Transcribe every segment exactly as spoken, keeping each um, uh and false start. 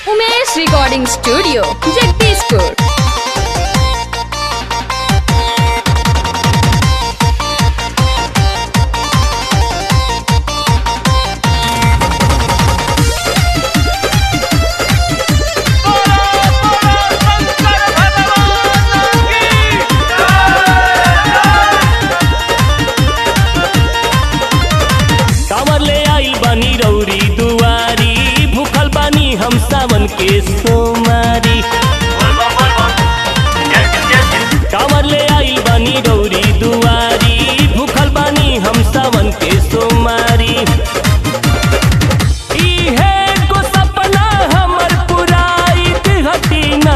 Umesh recording studio Jagdishpur. हम सावन के सोमारी कांवर ले आइल बानी रौरी दुआरी, भूखल बानी हम सावन के सोमारी। इहे को सपना हमर पुराई दिहती ना,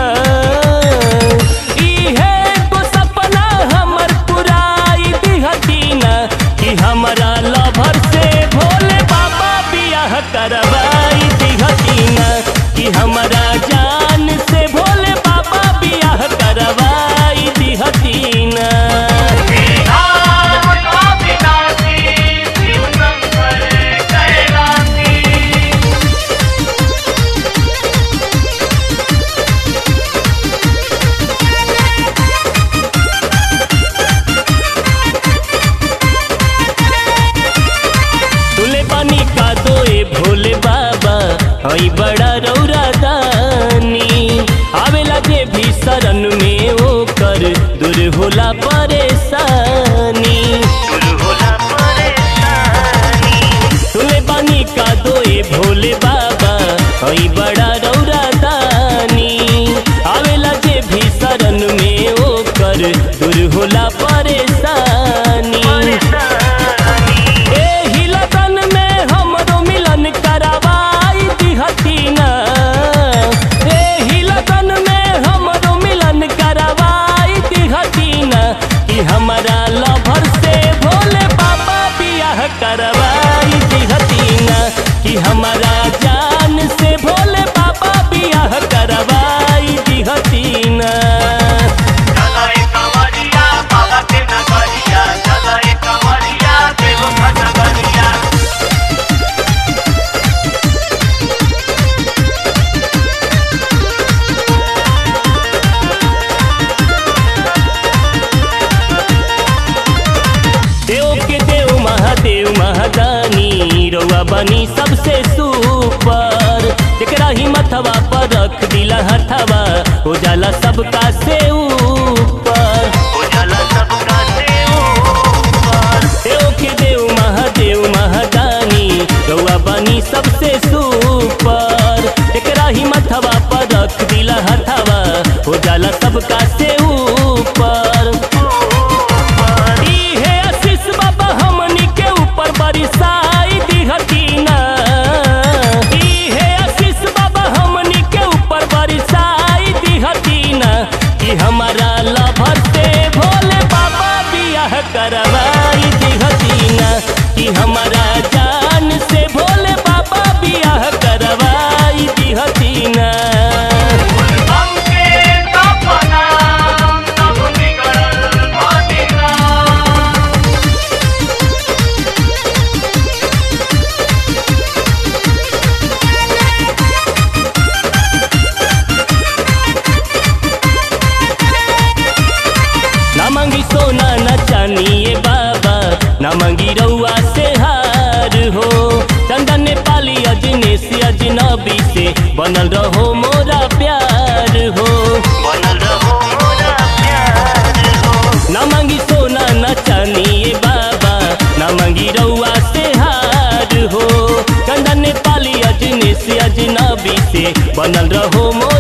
इहे को सपना हमर पुराई दिहती ना, कि हमारा लभर से भोले बाबा बियाह करवाई दिहती ना, कि हमारा जान से भोले बाबा बियाह करवाई दिहती ना। तुले पानी का दोए भोले बाबा हई बड़ा रौरा दानी, आवेला जे भी शरण में ओकर दूर होला परेशानी। तुले बानी का दोए भोले बाबा हई बड़ा रौरा दानी, आवेला जे भी शरण में ओकर दूर होला परेशानी। हमारा लभर से भोले बाबा बियाह करवाई दिहती ना, कि हमारा जान से भोले बाबा बियाह करवाई दिहती ना। रउआ बनी सबसे सुपर, जेकरा ही मथवा पर रख दिला हथवा, हो जाला सबका से ऊपर, हो जाला सबका से ऊपर। देव के देव महादेव महादानी, रउआ बनी सबसे सुपर, जेकरा ही मथवा पर रख दिला हथवा, हो जाला सबका से ऊपर। इहे आशीष बाबा हमनी के ऊपर बरसाई दिहती ना, इहे आशीष बाबा हमनी के ऊपर बरसाई दिहती ना, कि हमारा लभर से भोले बाबा बियाह करवाई दिहती ना, कि हमारा जान से भोले बाबा बियाह करवाई दिहती ना। ना मांगी सोना न चानिए बाबा, ना मांगी रउआ से हार हो, चंदन नेपाली अजनेश अजनबी से बनल रहो मोरा प्यार हो, बनल रहो मोरा प्यार हो। ना मांगी सोना न चानिए बाबा, ना मांगी रउआ से हार हो, चंदन नेपाली अजनेश अजनबी से बनल रहो मोरा